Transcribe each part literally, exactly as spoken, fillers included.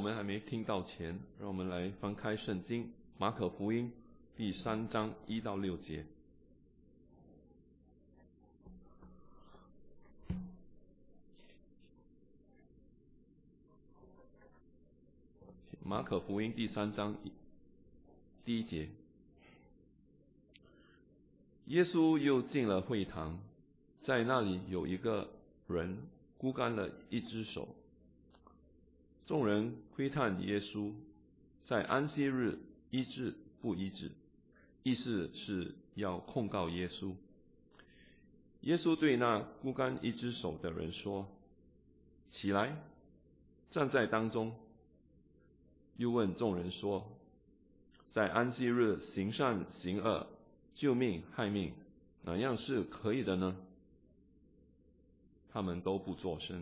们还没听到前，让我们来翻开圣经马可福音第三章一到六节。马可福音第三章第一节，耶稣又进了会堂，在那里有一个人枯干了一只手。众人窥探耶稣在安息日医治不医治，意思是要控告耶稣。耶稣对那枯干一只手的人说：起来，站在当中。又问众人说：在安息日行善行恶，救命害命，哪样是可以的呢？他们都不作声。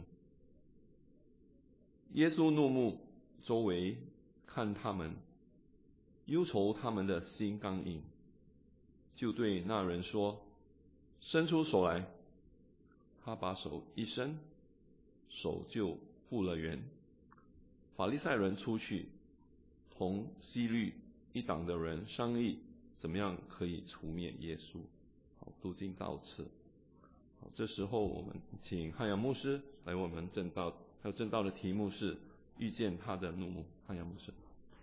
耶稣怒目周围看他们，忧愁他们的心刚硬，就对那人说：伸出手来。他把手一伸，手就复了原。法利赛人出去，同希律一党的人商议，怎么样可以除灭耶稣。好，读经到此。好，这时候我们请汉阳牧师来为我们证道，还有证道的题目是遇见他的怒目。汉阳牧师。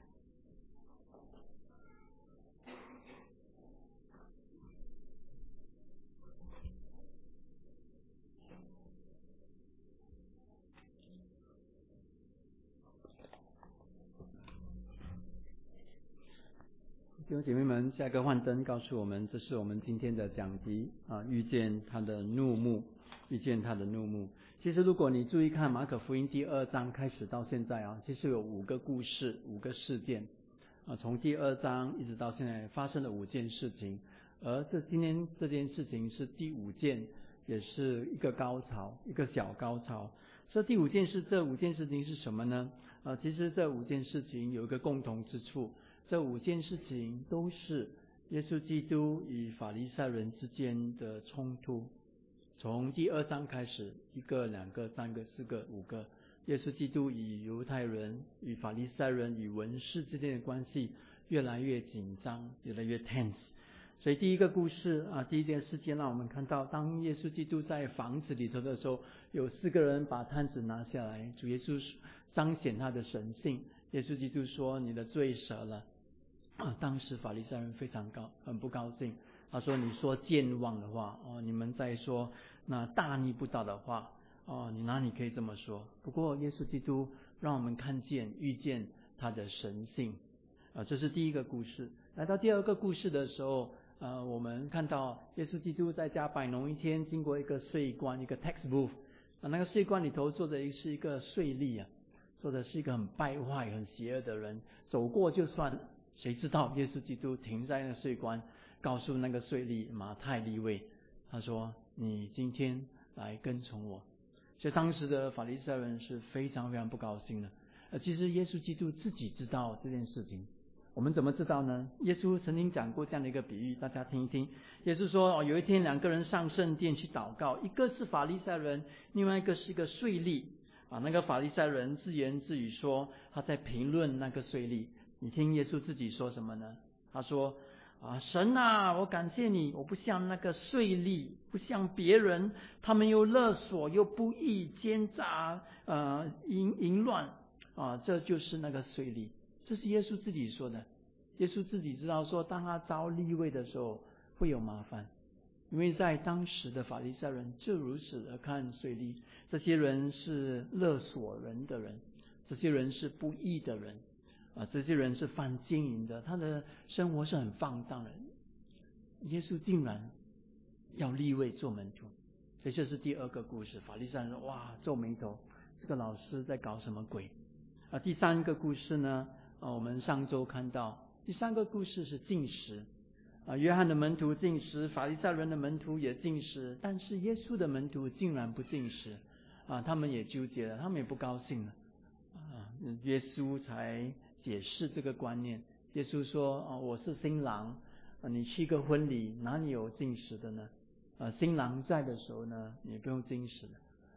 弟兄姐妹们，下一个幻灯告诉我们，这是我们今天的讲题啊，遇见他的怒目，遇见他的怒目。其实如果你注意看马可福音第二章开始到现在啊，其实有五个故事，五个事件啊，从第二章一直到现在发生了五件事情，而这今天这件事情是第五件，也是一个高潮，一个小高潮。这第五件事，这五件事情是什么呢？啊，其实这五件事情有一个共同之处。这五件事情都是耶稣基督与法利赛人之间的冲突。从第二章开始，一个、两个、三个、四个、五个，耶稣基督与犹太人、与法利赛人、与文士之间的关系越来越紧张，越来越 tense。所以第一个故事啊，第一件事件让我们看到，当耶稣基督在房子里头的时候，有四个人把摊子拿下来，主耶稣彰显他的神性。耶稣基督说：你的罪赦了。啊，当时法利赛人非常高，很不高兴。他说：你说健忘的话，哦，你们再说那大逆不道的话，哦，你哪里可以这么说？不过耶稣基督让我们看见、遇见他的神性。啊，这是第一个故事。来到第二个故事的时候，呃，我们看到耶稣基督在加百农一天，经过一个税关，一个 tax booth， 啊，那个税关里头坐的是一个税吏啊，坐的是一个很败坏、很邪恶的人，走过就算了。谁知道耶稣基督停在那个税关，告诉那个税吏马太利未，他说：你今天来跟从我。所以当时的法利赛人是非常非常不高兴的。呃，其实耶稣基督自己知道这件事情。我们怎么知道呢？耶稣曾经讲过这样的一个比喻，大家听一听。耶稣说，哦，有一天两个人上圣殿去祷告，一个是法利赛人，另外一个是一个税吏。啊，那个法利赛人自言自语说，他在评论那个税吏。你听耶稣自己说什么呢？他说：啊，神啊，我感谢你，我不像那个税吏，不像别人，他们又勒索又不义奸诈，呃，淫淫乱啊，这就是那个税吏。这是耶稣自己说的。耶稣自己知道说，当他招利未的时候会有麻烦，因为在当时的法利赛人就如此的看税吏，这些人是勒索人的人，这些人是不义的人。啊，这些人是犯奸淫的，他的生活是很放荡的。耶稣竟然要利未做门徒，所以这是第二个故事。法利赛人说：哇，皱眉头，这个老师在搞什么鬼？啊，第三个故事呢？啊，我们上周看到，第三个故事是禁食。啊，约翰的门徒禁食，法利赛人的门徒也禁食，但是耶稣的门徒竟然不禁食。啊，他们也纠结了，他们也不高兴了。啊，耶稣才解释这个观念。耶稣说：哦，我是新郎，啊，你去个婚礼哪里有禁食的呢？啊，新郎在的时候呢，你不用禁食的。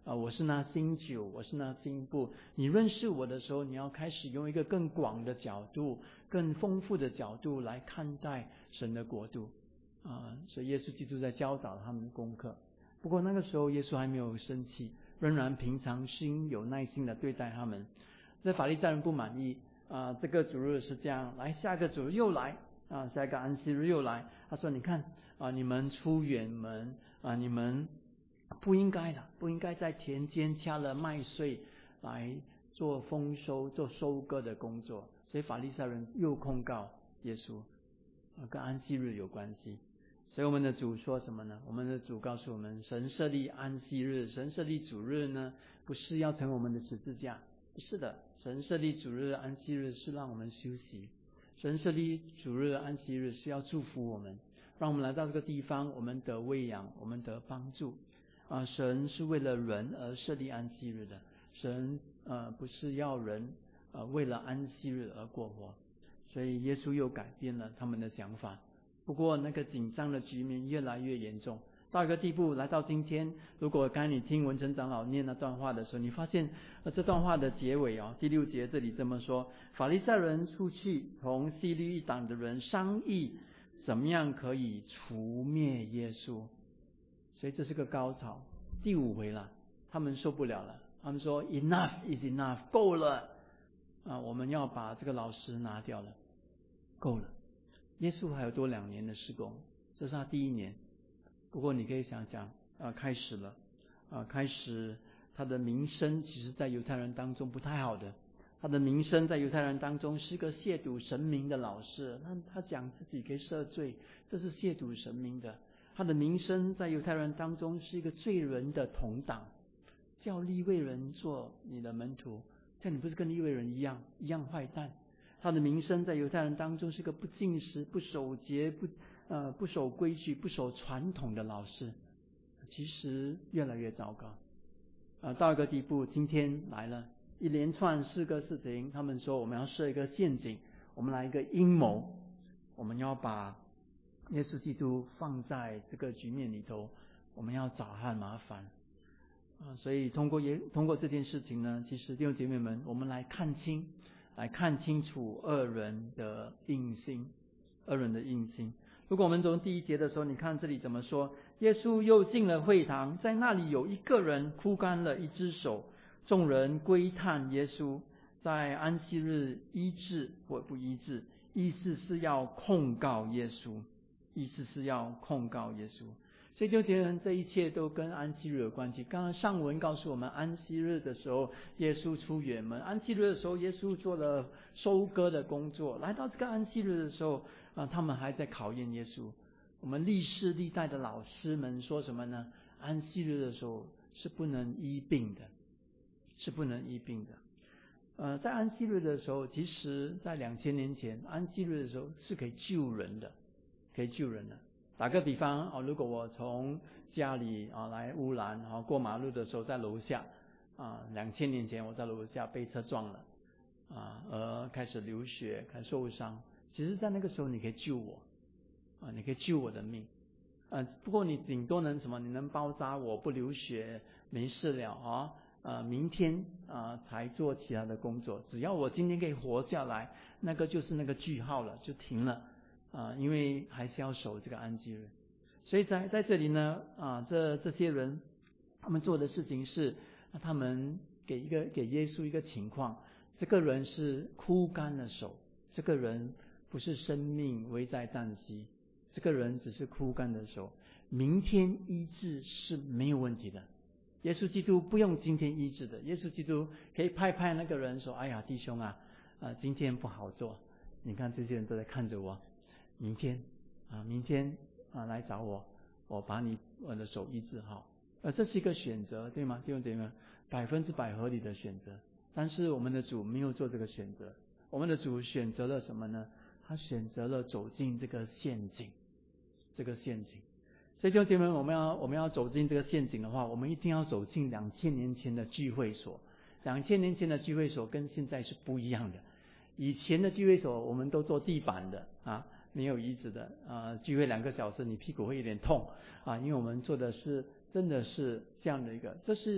啊，我是那新酒，我是那新布。你认识我的时候，你要开始用一个更广的角度、更丰富的角度来看待神的国度啊。所以耶稣基督在教导他们的功课。不过那个时候耶稣还没有生气，仍然平常心有耐心的对待他们。这法利赛人不满意啊，这个主日是这样，来下个主日又来啊，下一个安息日又来。他说：“你看啊，你们出远门啊，你们不应该的，不应该在田间掐了麦穗来做丰收、做收割的工作。”所以法利赛人又控告耶稣，啊，跟安息日有关系。所以我们的主说什么呢？我们的主告诉我们，神设立安息日，神设立主日呢，不是要成为我们的十字架，不是的。神设立主日、安息日是让我们休息，神设立主日、安息日是要祝福我们，让我们来到这个地方，我们得喂养，我们得帮助。啊，神是为了人而设立安息日的，神呃不是要人呃为了安息日而过活，所以耶稣又改变了他们的想法。不过那个紧张的局面越来越严重，到一个地步，来到今天，如果刚才你听文成长老念那段话的时候，你发现呃这段话的结尾哦，第六节这里这么说：法利赛人出去同希律一党的人商议，怎么样可以除灭耶稣。所以这是个高潮，第五回了，他们受不了了，他们说 enough is enough， 够了啊，我们要把这个老师拿掉了，够了。耶稣还有多两年的事工，这是他第一年。不过你可以想想啊，开始了啊，开始他的名声其实在犹太人当中不太好的，他的名声在犹太人当中是个亵渎神明的老师，他他讲自己可以赦罪，这是亵渎神明的。他的名声在犹太人当中是一个罪人的同党，叫利未人做你的门徒，这你不是跟利未人一样一样坏蛋？他的名声在犹太人当中是个不敬时、不守节、不呃不守规矩、不守传统的老师，其实越来越糟糕。呃，到一个地步，今天来了一连串四个事情，他们说我们要设一个陷阱，我们来一个阴谋，我们要把耶稣基督放在这个局面里头，我们要找他麻烦啊！所以通过也通过这件事情呢，其实弟兄姐妹们，我们来看清，来看清楚恶人的硬心，恶人的硬心。如果我们从第一节的时候，你看这里怎么说？耶稣又进了会堂，在那里有一个人枯干了一只手，众人归探耶稣，在安息日医治或不医治，意思是要控告耶稣。意思是要控告耶稣，所以就觉得这一切都跟安息日有关系。刚刚上文告诉我们，安息日的时候耶稣出远门，安息日的时候耶稣做了收割的工作。来到这个安息日的时候啊，他们还在考验耶稣。我们历世历代的老师们说什么呢？安息日的时候是不能医病的，是不能医病的。呃，在安息日的时候，其实在两千年前，安息日的时候是可以救人的。可以救人的。打个比方啊，如果我从家里啊来乌兰啊过马路的时候，在楼下啊，两千年前我在楼下被车撞了啊，而开始流血，开始受伤。其实，在那个时候你可以救我啊，你可以救我的命啊。不过你顶多能什么？你能包扎我不流血，没事了啊。呃，明天啊才做其他的工作。只要我今天可以活下来，那个就是那个句号了，就停了。啊，因为还是要守这个安息日，所以在在这里呢，啊，这这些人他们做的事情是，他们给一个给耶稣一个情况，这个人是枯干了手，这个人不是生命危在旦夕，这个人只是枯干的手，明天医治是没有问题的。耶稣基督不用今天医治的，耶稣基督可以拍拍那个人说：“哎呀，弟兄啊，啊，今天不好做，你看这些人都在看着我。”明天啊，明天啊来找我，我把你我的手医治好。呃，这是一个选择，对吗？弟兄姐妹们，百分之百合理的选择。但是我们的主没有做这个选择，我们的主选择了什么呢？他选择了走进这个陷阱，这个陷阱。所以弟兄姐妹们，我们要我们要走进这个陷阱的话，我们一定要走进两千年前的聚会所。两千年前的聚会所跟现在是不一样的。以前的聚会所我们都做地板的啊。没有椅子的啊，聚会两个小时，你屁股会有点痛啊，因为我们做的是真的是这样的一个，这是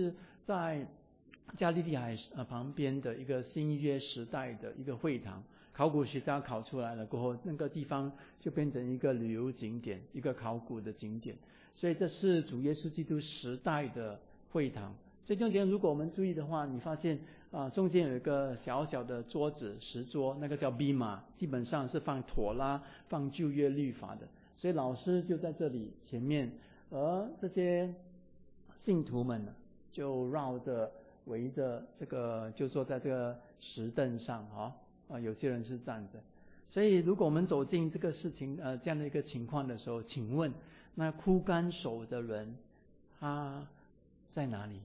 在加利利海呃旁边的一个新约时代的一个会堂，考古学家考出来了过后，那个地方就变成一个旅游景点，一个考古的景点。所以这是主耶稣基督时代的会堂。所以中间如果我们注意的话，你发现啊、呃、中间有一个小小的桌子，石桌，那个叫蓖麻，基本上是放妥拉、放旧约律法的。所以老师就在这里前面，而这些信徒们呢，就绕着围着这个，就坐在这个石凳上啊，啊，有些人是站着。所以如果我们走进这个事情呃这样的一个情况的时候，请问那枯干手的人他在哪里？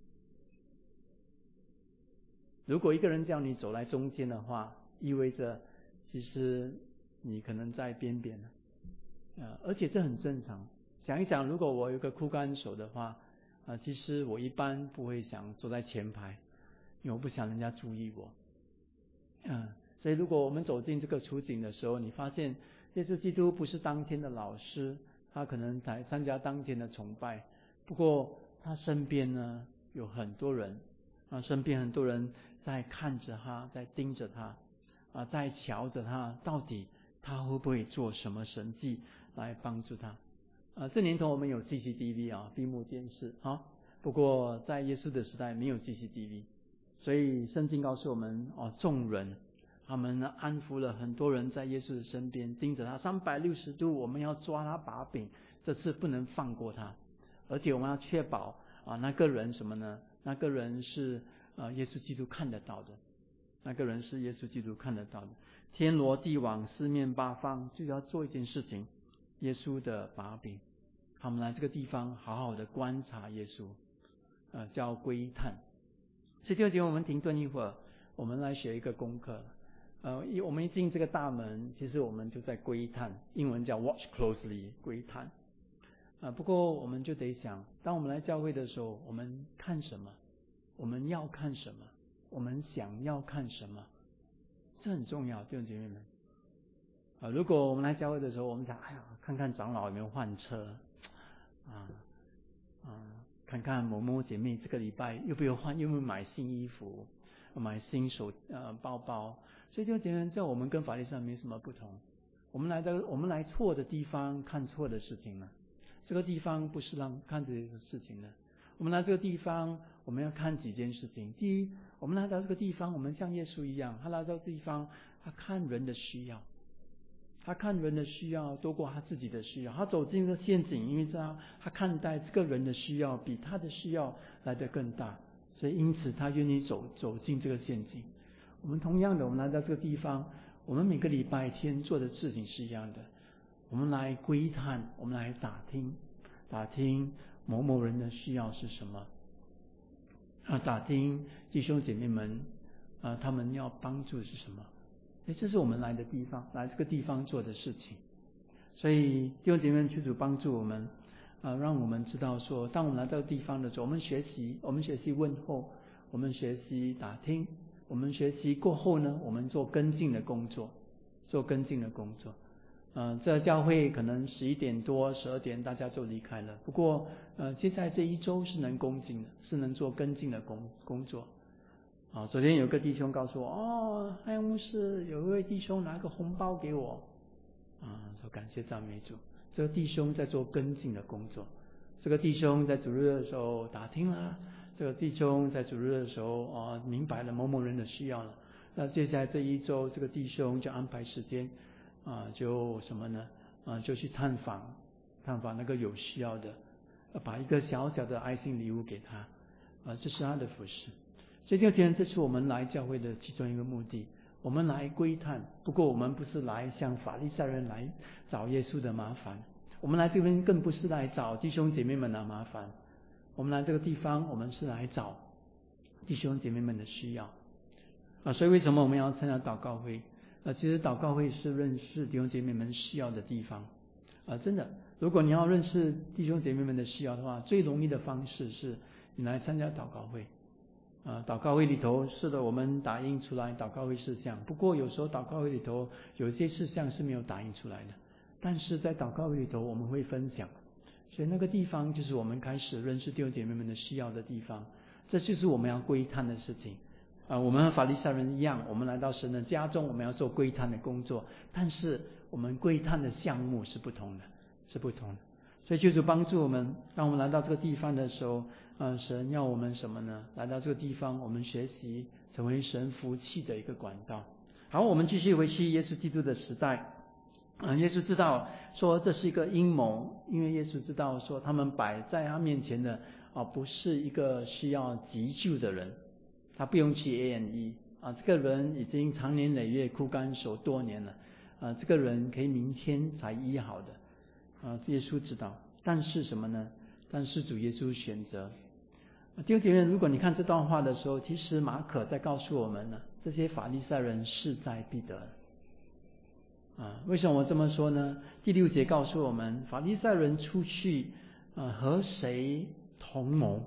如果一个人叫你走来中间的话，意味着其实你可能在边边了，呃，而且这很正常。想一想，如果我有个枯干手的话，呃，其实我一般不会想坐在前排，因为我不想人家注意我。嗯、呃，所以如果我们走进这个处境的时候，你发现耶稣基督不是当天的老师，他可能才参加当天的崇拜，不过他身边呢有很多人，啊，身边很多人在看着他，在盯着他，啊，在瞧着他，到底他会不会做什么神迹来帮助他？啊，这年头我们有 C C T V 啊，闭幕电视啊，不过在耶稣的时代没有 C C T V， 所以圣经告诉我们哦，众人他们安抚了很多人在耶稣的身边，盯着他三百六十度，我们要抓他把柄，这次不能放过他，而且我们要确保啊，那个人什么呢？那个人是呃耶稣基督看得到的，那个人是耶稣基督看得到的。天罗地网，四面八方，就要做一件事情，耶稣的把柄。他们来这个地方好好的观察耶稣，呃，叫窥探。所以第二节我们停顿一会儿，我们来学一个功课。呃，一我们一进这个大门，其实我们就在窥探，英文叫 watch closely， 窥探。啊、呃，不过我们就得想，当我们来教会的时候，我们看什么？我们要看什么？我们想要看什么？这很重要，弟兄姐妹们。啊、呃，如果我们来教会的时候，我们想，哎呀，看看长老有没有换车，啊啊，看看某某姐妹这个礼拜又不又换，又没有买新衣服，买新手呃包包。所以就觉得在我们跟法利赛人没什么不同。我们来到我们来错的地方看错的事情了，这个地方不是让看这个事情的。我们来这个地方，我们要看几件事情。第一，我们来到这个地方，我们像耶稣一样，他来到地方，他看人的需要，他看人的需要多过他自己的需要。他走进这个陷阱，因为他他看待这个人的需要比他的需要来得更大，所以因此他愿意走走进这个陷阱。我们同样的，我们来到这个地方，我们每个礼拜天做的事情是一样的。我们来窥探，我们来打听，打听某某人的需要是什么，啊，打听弟兄姐妹们，啊，他们要帮助是什么？哎，这是我们来的地方，来这个地方做的事情。所以弟兄姐妹们，求主帮助我们，啊，让我们知道说，当我们来到地方的时候，我们学习，我们学习问候，我们学习打听。我们学习过后呢，我们做跟进的工作，做跟进的工作。呃，这教会可能十一点多、十二点大家就离开了。不过，呃，接下来这一周是能跟进的，是能做跟进的工工作。啊，昨天有个弟兄告诉我，哦，海洋牧师有一位弟兄拿个红包给我，啊，说感谢赞美主。这个弟兄在做跟进的工作。这个弟兄在主日的时候打听了。这个弟兄在主日的时候啊，明白了某某人的需要了。那接下来这一周，这个弟兄就安排时间啊，就什么呢？啊，就去探访，探访那个有需要的，把一个小小的爱心礼物给他，啊，这是他的服事。所以今天这是我们来教会的其中一个目的，我们来窥探。不过我们不是来向法利赛人来找耶稣的麻烦，我们来这边更不是来找弟兄姐妹们的麻烦。我们来这个地方，我们是来找弟兄姐妹们的需要啊，所以为什么我们要参加祷告会？啊，其实祷告会是认识弟兄姐妹们需要的地方啊，真的。如果你要认识弟兄姐妹们的需要的话，最容易的方式是你来参加祷告会啊。祷告会里头是的，我们打印出来祷告会事项，不过有时候祷告会里头有一些事项是没有打印出来的，但是在祷告会里头我们会分享。所以那个地方就是我们开始认识弟兄姐妹们的需要的地方。 这就是我们要归摊的事情。啊，我们和法利赛人一样，我们来到神的家中，我们要做归摊的工作，但是我们归摊的项目是不同的，是不同的。所以就是帮助我们，当我们来到这个地方的时候，呃，神要我们什么呢？来到这个地方，我们学习成为神福气的一个管道。好，我们继续回去耶稣基督的时代。嗯、呃，耶稣知道说这是一个阴谋，因为耶稣知道说他们摆在他面前的啊，不是一个需要急救的人，他不用去 A and E 啊，这个人已经长年累月枯干手多年了，啊，这个人可以明天才医好的。啊，耶稣知道，但是什么呢？但是主耶稣选择。弟兄姐妹，如果你看这段话的时候，其实马可在告诉我们呢，这些法利赛人势在必得。啊，为什么我这么说呢？第六节告诉我们，法利赛人出去啊和谁同谋？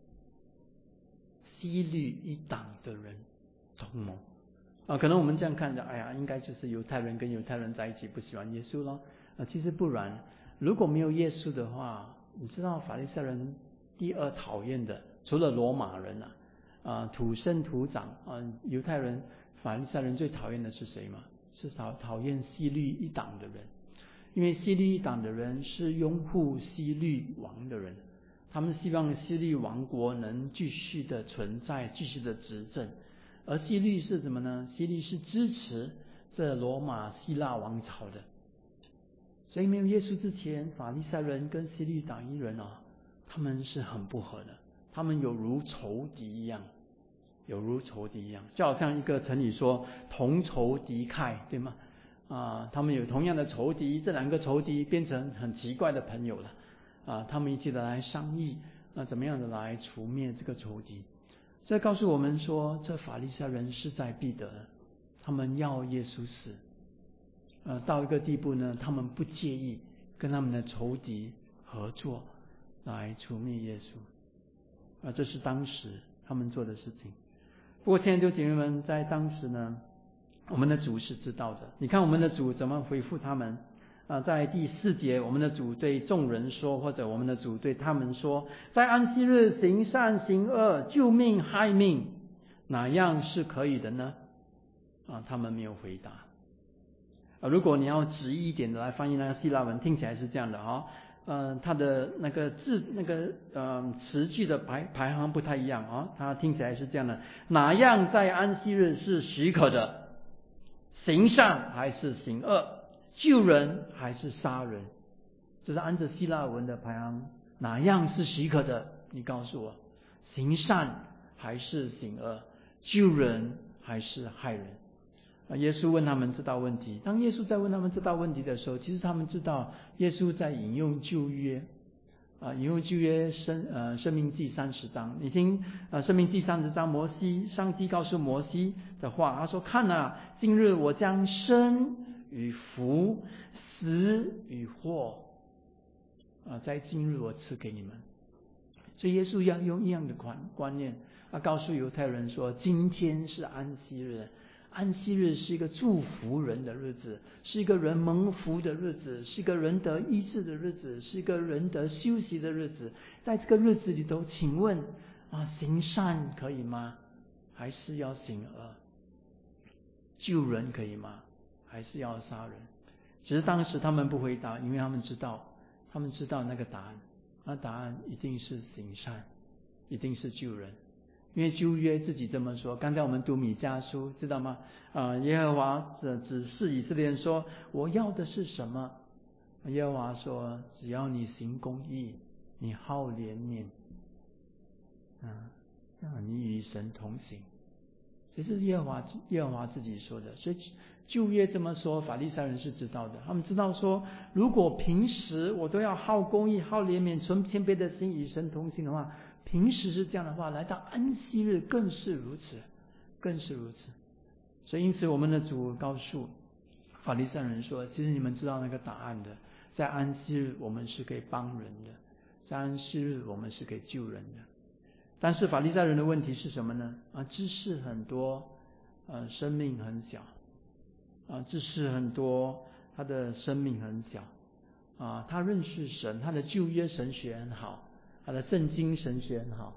希律一党的人同谋。啊，可能我们这样看着，哎呀，应该就是犹太人跟犹太人在一起不喜欢耶稣咯。啊，其实不然。如果没有耶稣的话，你知道法利赛人第二讨厌的，除了罗马人啊，啊土生土长啊犹太人，法利赛人最讨厌的是谁吗？是讨讨厌希律一党的人，因为希律一党的人是拥护希律王的人，他们希望希律王国能继续的存在，继续的执政。而希律是什么呢？希律是支持这罗马希腊王朝的。所以没有耶稣之前，法利赛人跟希律党一人啊，他们是很不合的，他们有如仇敌一样，有如仇敌一样，就好像一个成语说同仇敌忾，对吗？啊，他们有同样的仇敌，这两个仇敌变成很奇怪的朋友了，啊，他们一起的来商议，那怎么样的来除灭这个仇敌？这告诉我们说，这法利赛人势在必得，他们要耶稣死。呃，到一个地步呢，他们不介意跟他们的仇敌合作来除灭耶稣，啊，这是当时他们做的事情。不过，亲爱的姐妹们，在当时呢，我们的主是知道的。你看我们的主怎么回复他们啊？在第四节，我们的主对众人说，或者我们的主对他们说，在安息日行善行恶，救命害命，哪样是可以的呢？啊，他们没有回答。啊，如果你要直译一点的来翻译那个希腊文，听起来是这样的啊，呃，它的那个字那个呃词句的排排行不太一样啊，它听起来是这样的：哪样在安息日是许可的？行善还是行恶？救人还是杀人？这是按照希腊文的排行，哪样是许可的？你告诉我，行善还是行恶？救人还是害人？耶稣问他们这道问题。当耶稣在问他们这道问题的时候，其实他们知道耶稣在引用旧约啊，引用旧约生呃申命记三十章。你听呃申命记三十章，摩西上帝告诉摩西的话，他说：看啊，今日我将生与福、死与祸啊，在今日我赐给你们。所以耶稣要用一样的观观念，他告诉犹太人说：今天是安息日。安息日是一个祝福人的日子，是一个人蒙福的日子，是一个人得医治的日子，是一个人得休息的日子。在这个日子里头，请问啊，行善可以吗？还是要行恶？救人可以吗？还是要杀人？其实当时他们不回答，因为他们知道，他们知道那个答案，那答案一定是行善，一定是救人。因为旧约自己这么说，刚才我们读米迦书，知道吗？啊，耶和华指示以色列人说：我要的是什么？耶和华说：只要你行公义，你好怜悯，啊，让你与神同行。这是耶和华耶和华自己说的。所以旧约这么说，法利赛人是知道的。他们知道说，如果平时我都要好公义、好怜悯、存谦卑的心与神同行的话，平时是这样的话，来到安息日更是如此，更是如此。所以因此我们的主告诉法利赛人说，其实你们知道那个答案的，在安息日我们是可以帮人的，在安息日我们是可以救人的。但是法利赛人的问题是什么呢？啊，知识很多，呃，生命很小，啊，知识很多，他的生命很小，啊，他认识神，他的旧约神学很好，他的圣经神学很好，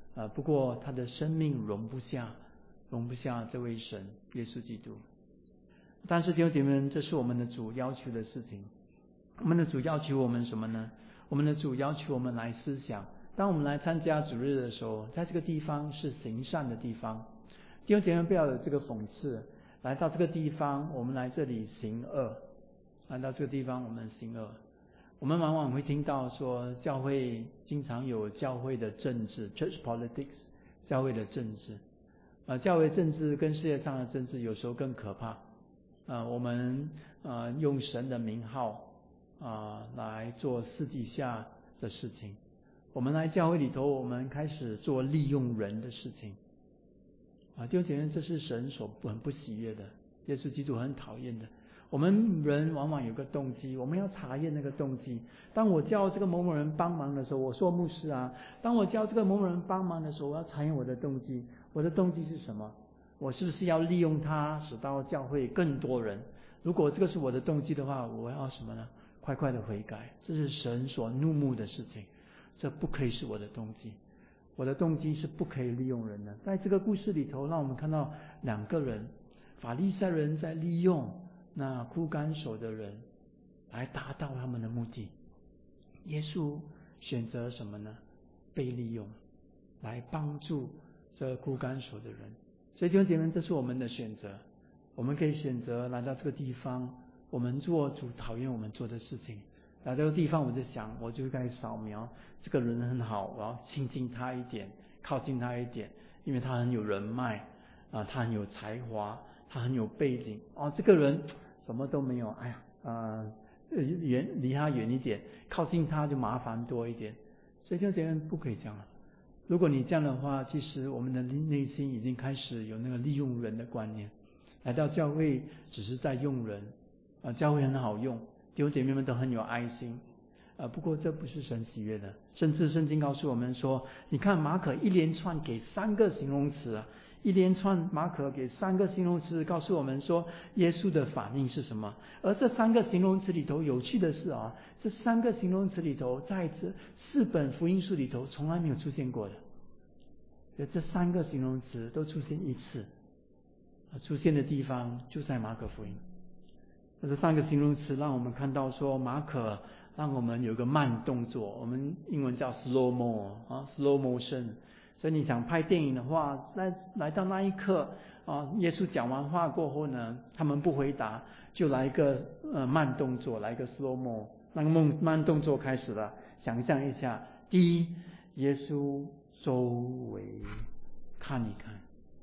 呃，不过他的生命容不下，容不下这位神耶稣基督。但是弟兄姐妹们，这是我们的主要求的事情。我们的主要求我们什么呢？我们的主要求我们来思想，当我们来参加主日的时候，在这个地方是行善的地方。弟兄姐妹不要有这个讽刺，来到这个地方，我们来这里行恶，来到这个地方我们行恶。我们往往会听到说，教会经常有教会的政治 （church politics）， 教会的政治。呃，教会政治跟世界上的政治有时候更可怕。呃，我们呃用神的名号啊、呃、来做私底下的事情。我们来教会里头，我们开始做利用人的事情。啊，弟兄姐妹，这是神所很不喜悦的，耶稣基督很讨厌的。我们人往往有个动机，我们要查验那个动机。当我叫这个某某人帮忙的时候，我说牧师啊，当我叫这个某某人帮忙的时候，我要查验我的动机。我的动机是什么？我是不是要利用他，使到教会更多人？如果这个是我的动机的话，我要什么呢？快快的悔改，这是神所怒目的事情，这不可以是我的动机。我的动机是不可以利用人的。在这个故事里头，让我们看到两个人，法利赛人在利用那枯干手的人来达到他们的目的。耶稣选择什么呢？被利用，来帮助这枯干手的人。所以弟兄姐妹，这是我们的选择。我们可以选择来到这个地方，我们做主讨厌我们做的事情。来到这个地方，我就想，我就该扫描这个人很好，我要亲近他一点，靠近他一点，因为他很有人脉啊、呃，他很有才华，他很有背景。哦，这个人什么都没有，哎呀，呃，远离他远一点，靠近他就麻烦多一点。所以弟兄姐妹，不可以这样了。如果你这样的话，其实我们的内心已经开始有那个利用人的观念。来到教会只是在用人啊、呃，教会很好用，弟兄姐妹们都很有爱心啊、呃。不过这不是神喜悦的。甚至圣经告诉我们说，你看马可一连串给三个形容词啊，一连串马可给三个形容词，告诉我们说耶稣的反应是什么。而这三个形容词里头，有趣的是啊，这三个形容词里头，在这四本福音书里头从来没有出现过的。这三个形容词都出现一次，出现的地方就在马可福音。这三个形容词让我们看到说，马可让我们有个慢动作，我们英文叫 slow mo 啊 slow motion。所以你想拍电影的话，来来到那一刻啊，耶稣讲完话过后呢，他们不回答，就来一个呃慢动作，来一个 slow mo。那个慢慢动作开始了，想象一下，第一，耶稣周围看一看，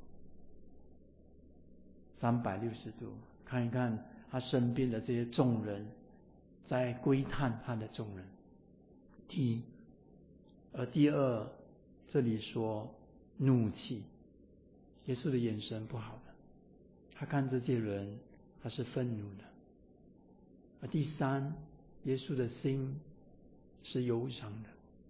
三百六十度看一看他身边的这些众人，在窥探他的众人。第一，而第二，这里说怒气，耶稣的眼神不好的，他看这些人，他是愤怒的。而第三，耶稣的心是忧伤的。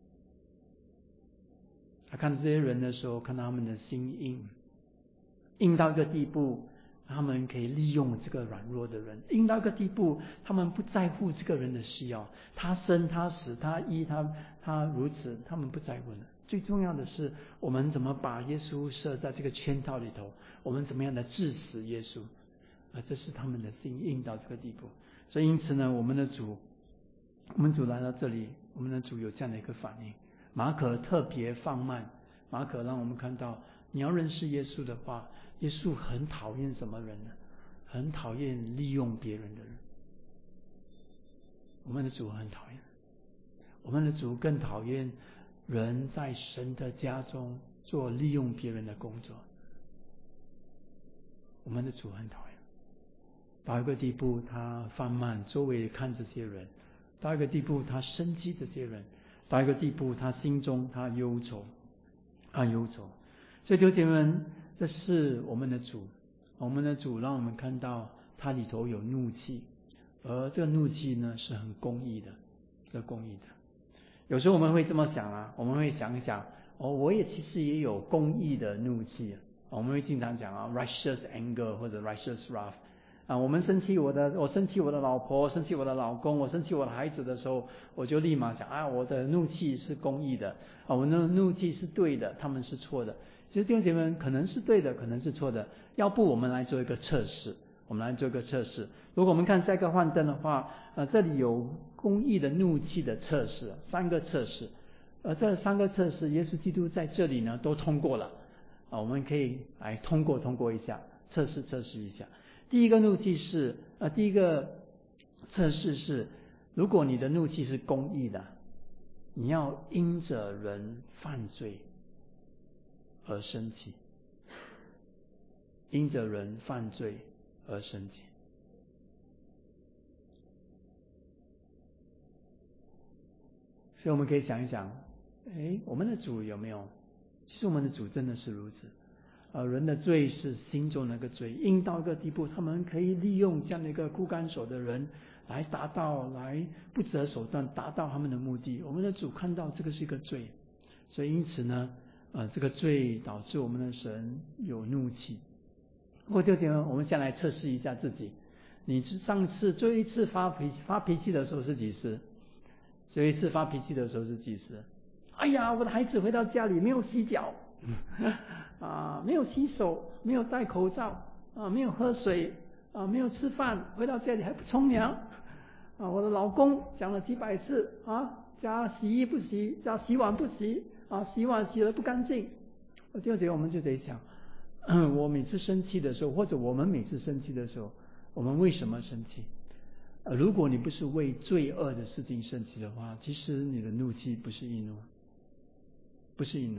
他看这些人的时候，看到他们的心硬，硬到一个地步，他们可以利用这个软弱的人，硬到一个地步，他们不在乎这个人的需要，他生他死他医他他如此，他们不在乎的。最重要的是，我们怎么把耶稣设在这个圈套里头，我们怎么样的致死耶稣，而这是他们的心硬到这个地步。所以因此呢，我们的主我们主来到这里，我们的主有这样的一个反应。马可特别放慢，马可让我们看到，你要认识耶稣的话，耶稣很讨厌什么人呢？很讨厌利用别人的人。我们的主很讨厌，我们的主更讨厌人在神的家中做利用别人的工作。我们的主很讨厌，到一个地步他放慢周围看这些人，到一个地步他生气这些人，到一个地步他心中他忧愁，他忧愁。所以弟兄姐妹们，这是我们的主，我们的主让我们看到他里头有怒气，而这个怒气呢是很公义的，是公义的。有时候我们会这么想啊，我们会想一想，哦，我也其实也有公义的怒气啊。我们会经常讲啊 righteous anger 或者 righteous wrath， 啊，我们生气我的，我生气我的老婆，生气我的老公，我生气我的孩子的时候，我就立马想啊，我的怒气是公义的，啊，我的怒气是对的，他们是错的。其实弟兄姐妹们可能是对的，可能是错的。要不我们来做一个测试，我们来做一个测试。如果我们看下一个幻灯的话，呃，这里有公义的怒气的测试，三个测试。而这三个测试，耶稣基督在这里呢都通过了啊，我们可以来通过通过一下，测试测试一下。第一个怒气是呃，第一个测试是，如果你的怒气是公义的，你要因着人犯罪而生气，因着人犯罪而生气。所以我们可以想一想，哎，我们的主有没有？其实我们的主真的是如此。呃，人的罪是心中那个罪，硬到一个地步，他们可以利用这样的一个枯干手的人来达到，来不择手段达到他们的目的。我们的主看到这个是一个罪，所以因此呢，呃，这个罪导致我们的神有怒气。不过弟兄姐妹，我们先来测试一下自己，你上次最后一次发脾发脾气的时候是几时？最后一次发脾气的时候是几时？哎呀，我的孩子回到家里没有洗脚。啊，没有洗手，没有戴口罩，啊，没有喝水，啊，没有吃饭，回到家里还不冲凉，啊，我的老公讲了几百次啊，家洗衣不洗，家洗碗不洗，啊，洗碗洗得不干净。第二节我们就得想，嗯，我每次生气的时候，或者我们每次生气的时候，我们为什么生气？呃，如果你不是为罪恶的事情生气的话，其实你的怒气不是易怒，不是易怒。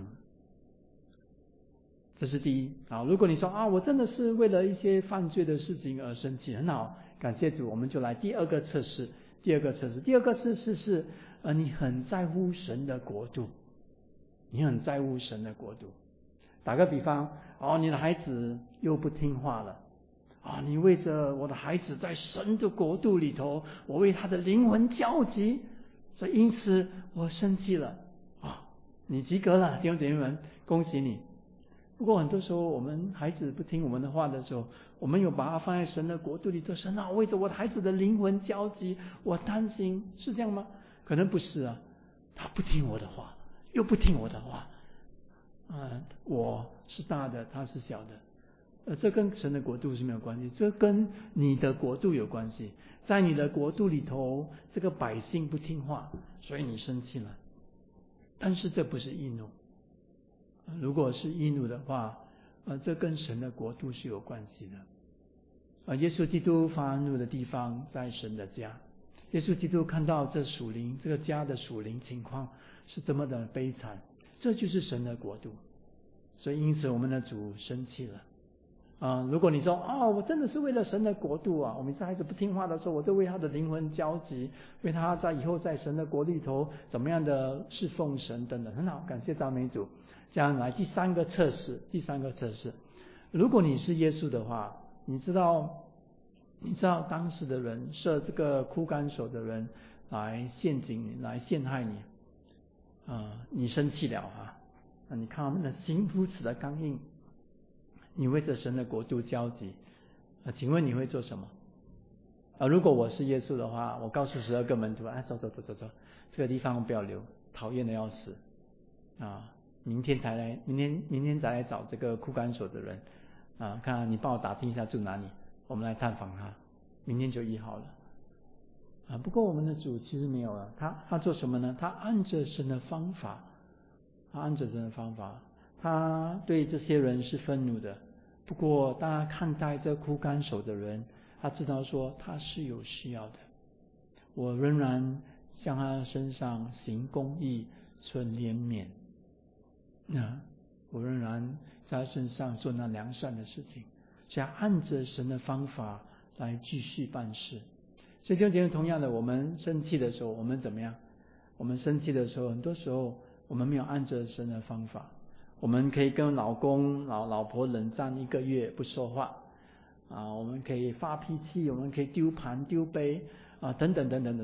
这是第一。好，如果你说啊，我真的是为了一些犯罪的事情而生气，很好，感谢主。我们就来第二个测试。第二个测试，第二个测试是，呃，你很在乎神的国度，你很在乎神的国度。打个比方，哦，你的孩子又不听话了，啊，你为着我的孩子在神的国度里头，我为他的灵魂焦急，所以因此我生气了。啊，你及格了，弟兄姐妹们，恭喜你。不过很多时候我们孩子不听我们的话的时候，我们有把它放在神的国度里头，神啊，为着我的孩子的灵魂焦急，我担心，是这样吗？可能不是啊，他不听我的话，又不听我的话，啊，我是大的，他是小的，呃，这跟神的国度是没有关系，这跟你的国度有关系。在你的国度里头，这个百姓不听话，所以你生气了，但是这不是易怒。如果是易怒的话，呃，这跟神的国度是有关系的。呃，耶稣基督发怒的地方在神的家，耶稣基督看到这属灵这个家的属灵情况是这么的悲惨，这就是神的国度。所以因此我们的主生气了。啊、呃，如果你说哦，我真的是为了神的国度啊，我们这孩子不听话的时候，我都为他的灵魂焦急，为他在以后在神的国里头怎么样的侍奉神等等，很好，感谢赞美主。这样来第三个测试，第三个测试，如果你是耶稣的话，你知道，你知道当时的人设这个枯干手的人来陷阱你，来陷害你，啊、呃，你生气了啊，啊，你看他们的心如此的刚硬，你为着神的国度焦急，啊，请问你会做什么？啊，如果我是耶稣的话，我告诉十二个门徒，哎，走走走走走，这个地方不要留，讨厌的要死，啊。明天才来，明天明天再来找这个枯干手的人啊，看看你帮我打听一下住哪里，我们来探访他，明天就医好了啊。不过我们的主其实没有了，他他做什么呢？他按着神的方法，他按着神的方法，他对这些人是愤怒的。不过当他看待这枯干手的人，他知道说他是有需要的，我仍然向他身上行公义，存怜悯。那我仍然在他身上做那良善的事情，所以按着神的方法来继续办事。所以就觉得同样的，我们生气的时候，我们怎么样？我们生气的时候，很多时候我们没有按着神的方法。我们可以跟老公、老老婆冷战一个月不说话啊，我们可以发脾气，我们可以丢盘丢杯啊，等等等等等等。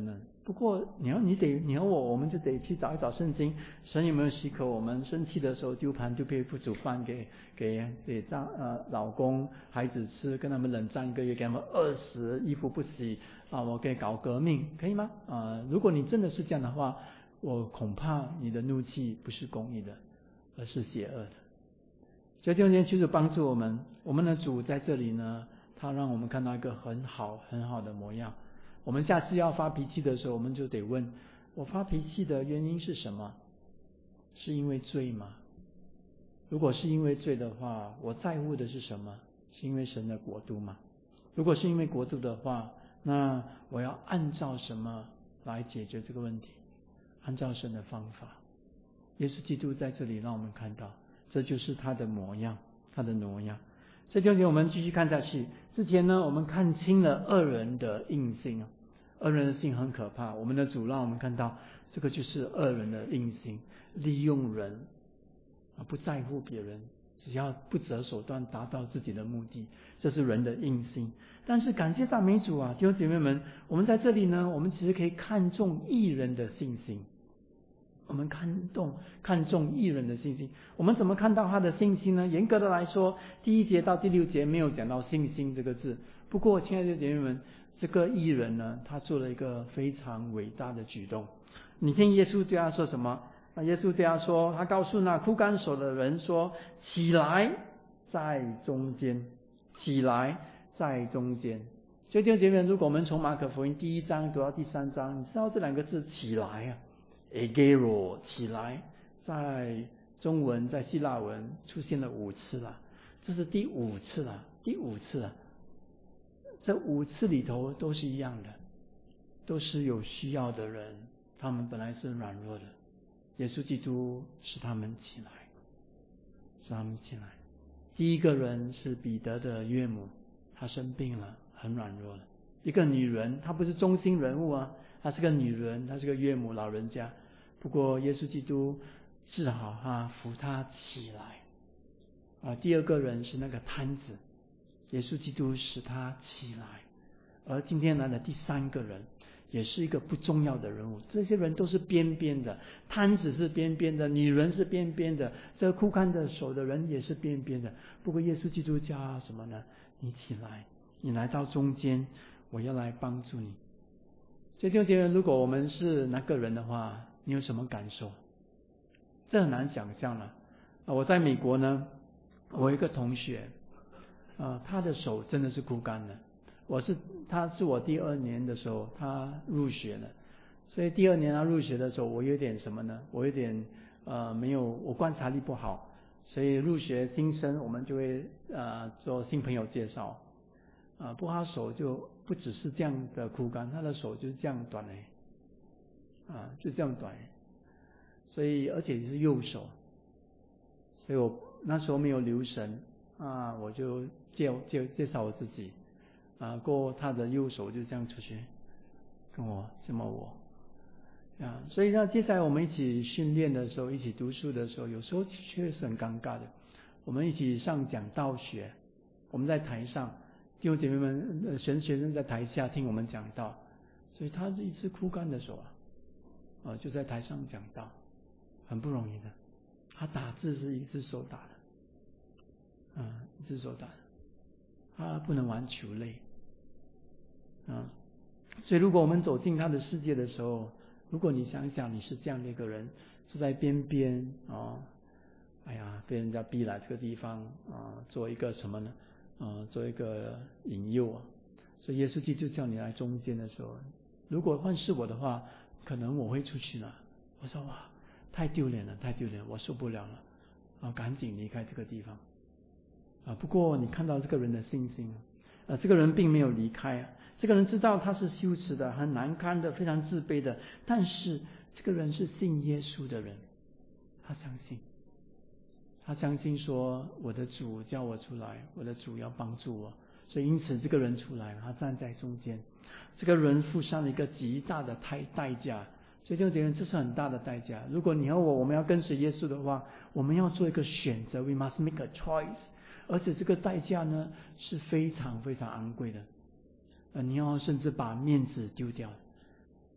不过你要你得你要我，我们就得去找一找圣经，神有没有许可我们生气的时候丢盘丢屁不煮饭给给给丈呃老公孩子吃，跟他们冷战一个月，给他们饿死，衣服不洗啊，我可以搞革命，可以吗？啊，如果你真的是这样的话，我恐怕你的怒气不是公义的，而是邪恶的。所以弟兄姐妹，求主帮助我们，我们的主在这里呢，他让我们看到一个很好很好的模样。我们下次要发脾气的时候，我们就得问：我发脾气的原因是什么？是因为罪吗？如果是因为罪的话，我在乎的是什么？是因为神的国度吗？如果是因为国度的话，那我要按照什么来解决这个问题？按照神的方法。耶稣基督在这里让我们看到，这就是他的模样，他的模样。所以弟兄姐妹，我们继续看下去。之前呢，我们看清了恶人的印性啊，恶人的性很可怕。我们的主让我们看到，这个就是恶人的印性，利用人啊，不在乎别人，只要不择手段达到自己的目的，这是人的印性。但是感谢赞美主啊，弟兄姐妹们，我们在这里呢，我们其实可以看重义人的信心。我们看重看重义人的信心，我们怎么看到他的信心呢？严格的来说，第一节到第六节没有讲到信心这个字。不过，亲爱的姐妹们，这个义人呢，他做了一个非常伟大的举动。你听耶稣对他说什么？那耶稣对他说，他告诉那枯干手的人说：“起来，在中间，起来，在中间。”所以弟兄姐妹，如果我们从马可福音第一章读到第三章，你知道这两个字“起来”啊。agero 起来，在中文在希腊文出现了五次了，这是第五次了，第五次了。这五次里头都是一样的，都是有需要的人，他们本来是软弱的，耶稣基督使他们起来，使他们起来。第一个人是彼得的岳母，她生病了，很软弱了。一个女人，她不是中心人物啊，她是个女人，她是个岳母老人家。不过耶稣基督治好他，扶他起来。啊，第二个人是那个摊子，耶稣基督使他起来。而今天来的第三个人，也是一个不重要的人物。这些人都是边边的，摊子是边边的，女人是边边的，这个枯干的手的人也是边边的。不过耶稣基督叫他什么呢？你起来，你来到中间，我要来帮助你。所以弟兄姐妹，如果我们是那个人的话，你有什么感受？这很难想象了。啊，我在美国呢，我有一个同学，啊，他的手真的是枯干了。我是他是我第二年的时候，他入学了，所以第二年他入学的时候，我有点什么呢？我有点呃没有，我观察力不好，所以入学新生我们就会呃做新朋友介绍，啊，不过他手就不只是这样的枯干，他的手就是这样短嘞。啊，就这样短，所以而且是右手，所以我那时候没有留神啊，我就介介介绍我自己啊，过后他的右手就这样出去跟我这么我啊，所以呢，接下来我们一起训练的时候，一起读书的时候，有时候确实很尴尬的。我们一起上讲道学，我们在台上，弟兄姐妹们，学学生在台下听我们讲道，所以他是一只枯干的手啊。呃，就在台上讲道，很不容易的。他打字是一只手打的，嗯，一只手打的，他不能玩球类，嗯，所以如果我们走进他的世界的时候，如果你想想你是这样的一个人，是在边边哦，哎呀，被人家逼来这个地方啊，做一个什么呢？啊，做一个引诱啊。所以耶稣基督叫你来中间的时候，如果换是我的话，可能我会出去了。我说哇，太丢脸了，太丢脸了，我受不了了，啊，赶紧离开这个地方。啊，不过你看到这个人的信心，啊，这个人并没有离开啊，这个人知道他是羞耻的，很难堪的，非常自卑的，但是这个人是信耶稣的人，他相信，他相信说我的主叫我出来，我的主要帮助我，所以因此这个人出来，他站在中间。这个人付上了一个极大的代代价，所以弟兄姐妹，这是很大的代价。如果你和我我们要跟随耶稣的话，我们要做一个选择 ，we must make a choice。而且这个代价呢是非常非常昂贵的，呃，你要甚至把面子丢掉，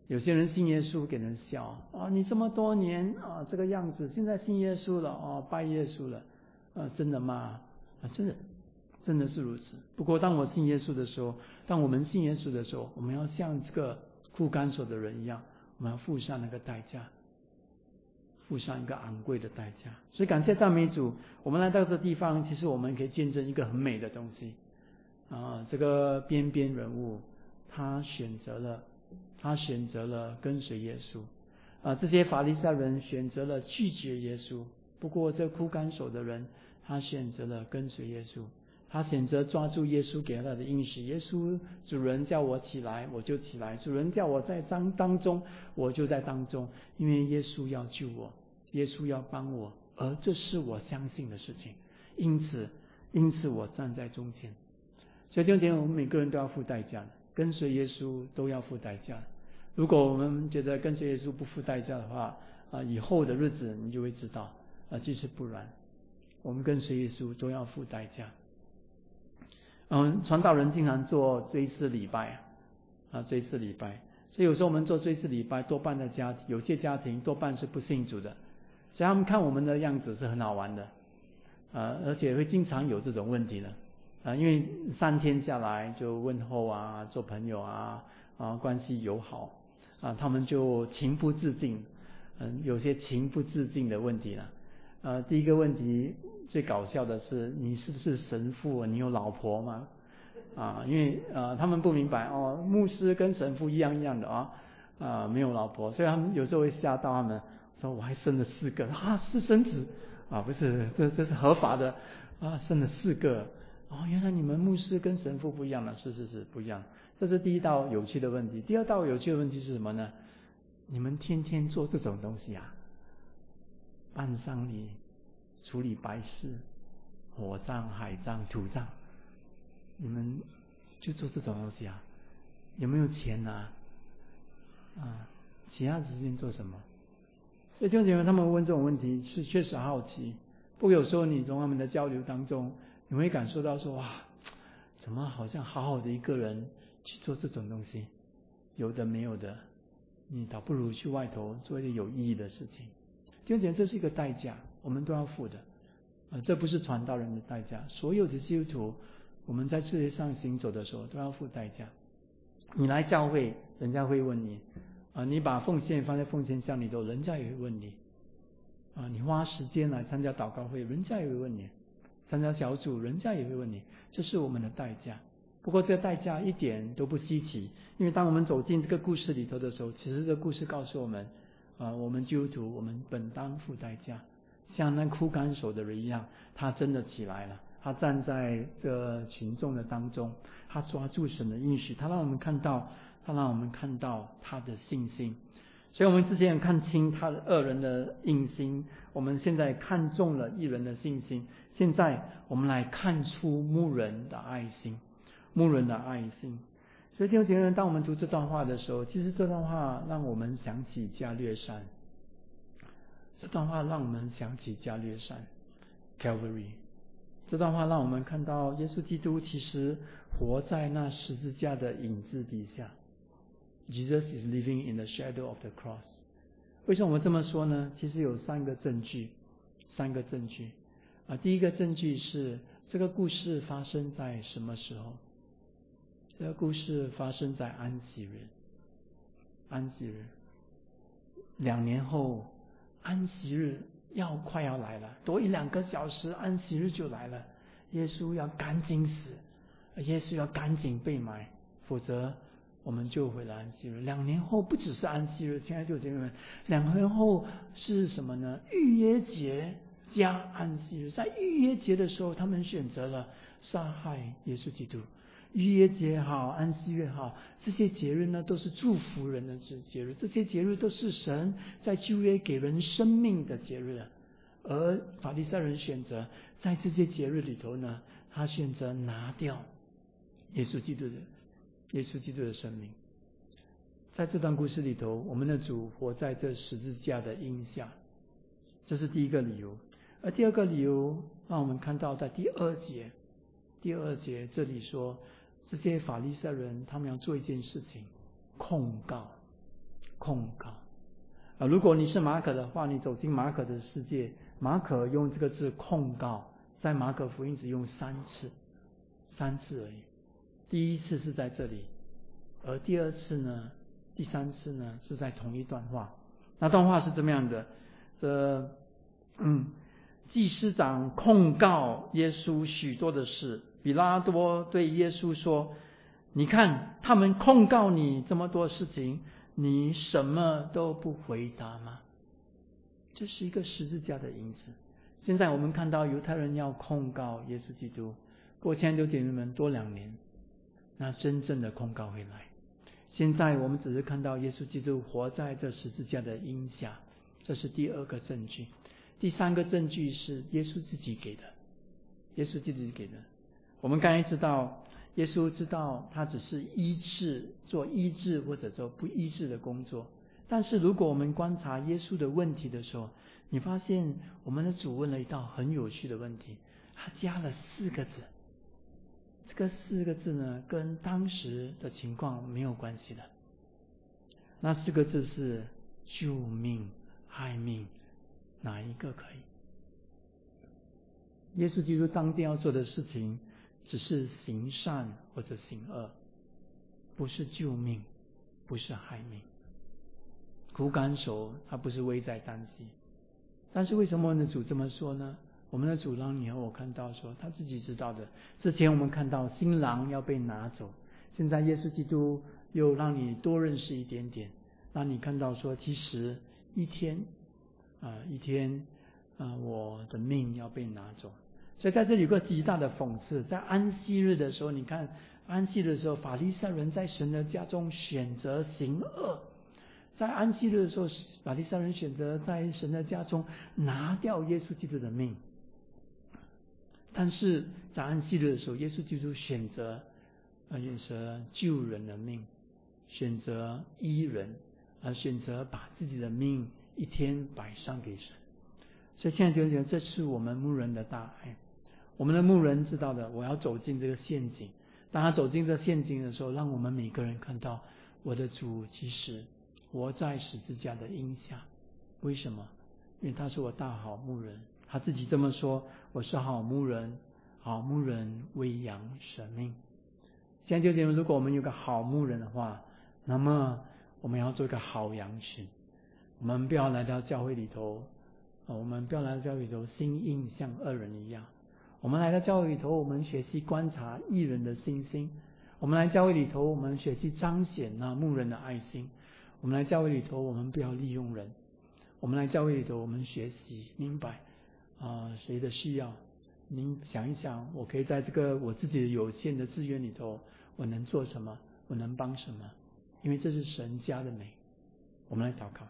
有些人信耶稣给人笑啊，你这么多年啊这个样子，现在信耶稣了哦，拜耶稣了，啊真的吗？啊真的，真的是如此。不过当我信耶稣的时候，当我们信耶稣的时候，我们要像这个枯干手的人一样，我们要付上那个代价，付上一个昂贵的代价。所以感谢赞美主，我们来到这个地方，其实我们可以见证一个很美的东西啊，这个边边人物他选择了。他选择了跟随耶稣啊，这些法利赛人选择了拒绝耶稣。不过这枯干手的人，他选择了跟随耶稣，他选择抓住耶稣给他的应许。耶稣主人叫我起来，我就起来；主人叫我在当当中，我就在当中。因为耶稣要救我，耶稣要帮我，而这是我相信的事情。因此，因此我站在中间。所以弟兄姐妹，我们每个人都要付代价的。跟随耶稣都要付代价。如果我们觉得跟随耶稣不付代价的话，啊，以后的日子你就会知道，啊，其实不然。我们跟随耶稣都要付代价。嗯，传道人经常做追思礼拜啊，追思礼拜。所以有时候我们做追思礼拜，多半的家庭，有些家庭多半是不信主的，所以他们看我们的样子是很好玩的，啊，而且会经常有这种问题的。啊，因为三天下来就问候啊，做朋友啊，啊，关系友好啊，他们就情不自禁，嗯，有些情不自禁的问题了。呃，第一个问题最搞笑的是，你是不是神父？你有老婆吗？啊，因为呃，他们不明白哦，牧师跟神父一样一样的啊，啊，没有老婆，所以他们有时候会吓到他们，说我还生了四个啊，私生子啊，不是，这这是合法的啊，生了四个。哦，原来你们牧师跟神父不一样了，是是是不一样。这是第一道有趣的问题。第二道有趣的问题是什么呢？你们天天做这种东西啊，办丧礼、处理白事、火葬、海葬、土葬，你们就做这种东西啊？有没有钱拿？啊，其他时间做什么？所以弟兄姐妹，他们问这种问题是确实好奇。不过有时候你从他们的交流当中，你会感受到说，哇，怎么好像好好的一个人去做这种东西，有的没有的，你倒不如去外头做一些有意义的事情。弟兄姐妹，这是一个代价，我们都要付的。呃，这不是传道人的代价，所有的基督徒，我们在世界上行走的时候都要付代价。你来教会，人家会问你，啊，你把奉献放在奉献箱里头，人家也会问你，啊，你花时间来参加祷告会，人家也会问你。参加小组，人家也会问你，这是我们的代价。不过这个代价一点都不稀奇，因为当我们走进这个故事里头的时候，其实这个故事告诉我们，啊、呃，我们基督徒我们本当付代价，像那枯干手的人一样，他真的起来了，他站在这群众的当中，他抓住神的应许，他让我们看到，他让我们看到他的信心。所以我们之前看清他的恶人的硬心，我们现在看中了义人的信心。现在我们来看出牧人的爱心，牧人的爱心。所以弟兄姐妹，当我们读这段话的时候，其实这段话让我们想起加略山。这段话让我们想起加略山 Calvary。 这段话让我们看到耶稣基督其实活在那十字架的影子底下。Jesus is living in the shadow of the cross。 为什么我们这么说呢？其实有三个证据，三个证据啊。第一个证据是这个故事发生在什么时候？这个故事发生在安息日。安息日，两年后，安息日要快要来了，多一两个小时，安息日就来了。耶稣要赶紧死，耶稣要赶紧被埋，否则我们就回了安息日。两年后不只是安息日，亲爱的弟兄姐妹们，两年后是什么呢？逾越节加安息日。在逾越节的时候，他们选择了杀害耶稣基督。逾越节好，安息日好，这些节日呢都是祝福人的节日，这些节日都是神在旧约给人生命的节日。而法利赛人选择在这些节日里头呢，他选择拿掉耶稣基督的耶稣基督的生命。在这段故事里头，我们的主活在这十字架的荫下，这是第一个理由。而第二个理由让我们看到在第二节，第二节这里说，这些法利赛人他们要做一件事情，控告控告。啊，如果你是马可的话，你走进马可的世界，马可用这个字控告，在马可福音只用三次，三次而已。第一次是在这里，而第二次呢，第三次呢是在同一段话。那段话是这么样的，这嗯，祭司长控告耶稣许多的事，比拉多对耶稣说：“你看，他们控告你这么多事情，你什么都不回答吗？”这是一个十字架的影子。现在我们看到犹太人要控告耶稣基督，过千九姐妹们多两年，那真正的控告会来。现在我们只是看到耶稣基督活在这十字架的荫下，这是第二个证据。第三个证据是耶稣自己给的，耶稣自己给的。我们刚才知道，耶稣知道他只是医治，做医治或者做不医治的工作。但是如果我们观察耶稣的问题的时候，你发现我们的主问了一道很有趣的问题，他加了四个字。这个四个字呢，跟当时的情况没有关系的。那四个字是救命、害命，哪一个可以？耶稣基督当天要做的事情，只是行善或者行恶，不是救命，不是害命。苦感手，他不是危在旦夕。但是为什么我们的主这么说呢？我们的主让你和我看到说，他自己知道的。之前我们看到新郎要被拿走，现在耶稣基督又让你多认识一点点，让你看到说，其实一天啊、呃，一天啊、呃，我的命要被拿走。所以在这里有个极大的讽刺，在安息日的时候，你看安息日的时候，法利赛人在神的家中选择行恶。在安息日的时候，法利赛人选择在神的家中拿掉耶稣基督的命。但是在安息日的时候，耶稣基督选择选择救人的命，选择医人，而选择把自己的命一天摆上给神。所以现在就觉得这是我们牧人的大爱。我们的牧人知道的，我要走进这个陷阱。当他走进这陷阱的时候，让我们每个人看到我的主其实活在十字架的荫下。为什么？因为他是我大好牧人，他自己这么说：我是好牧人，好牧人为羊舍命。现在就觉得，如果我们有个好牧人的话，那么我们要做一个好羊群。我们不要来到教会里头，我们不要来到教会里头心硬像恶人一样。我们来到教会里头，我们学习观察义人的心心。我们来教会里头，我们学习彰显那牧人的爱心。我们来教会里头，我们不要利用人。我们来教会里头，我们学习明白啊、呃、谁的需要。您想一想，我可以在这个我自己的有限的资源里头，我能做什么？我能帮什么？因为这是神家的美。我们来祷告。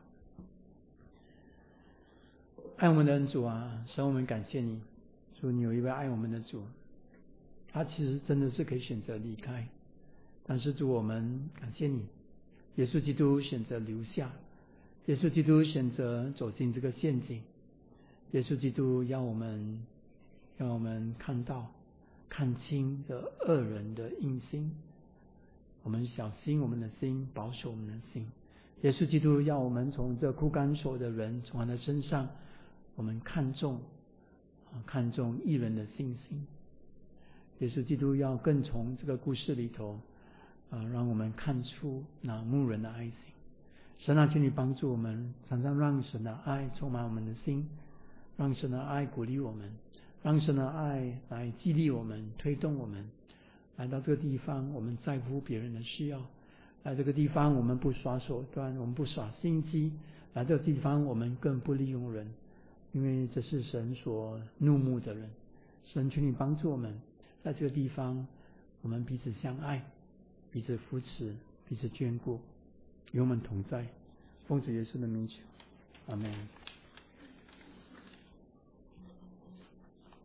爱我们的恩主啊，神，我们感谢你，主，你有一位爱我们的主，他其实真的是可以选择离开，但是主，我们感谢你，耶稣基督选择留下，耶稣基督选择走进这个陷阱，耶稣基督要我们让我们看到看清这恶人的阴心，我们小心我们的心，保守我们的心。耶稣基督要我们从这枯干手的人，从他的身上，我们看重看重义人的信心。耶稣基督要更从这个故事里头啊，让我们看出那牧人的爱心。神啊，请你帮助我们，常常让神的爱充满我们的心，让神的爱鼓励我们，让神的爱来激励我们，推动我们。来到这个地方，我们在乎别人的需要。来这个地方，我们不耍手段，我们不耍心机。来这个地方，我们更不利用人，因为这是神所怒目的人。神，请你帮助我们，在这个地方，我们彼此相爱，彼此扶持，彼此眷顾，与我们同在。奉主耶稣的名求，阿们。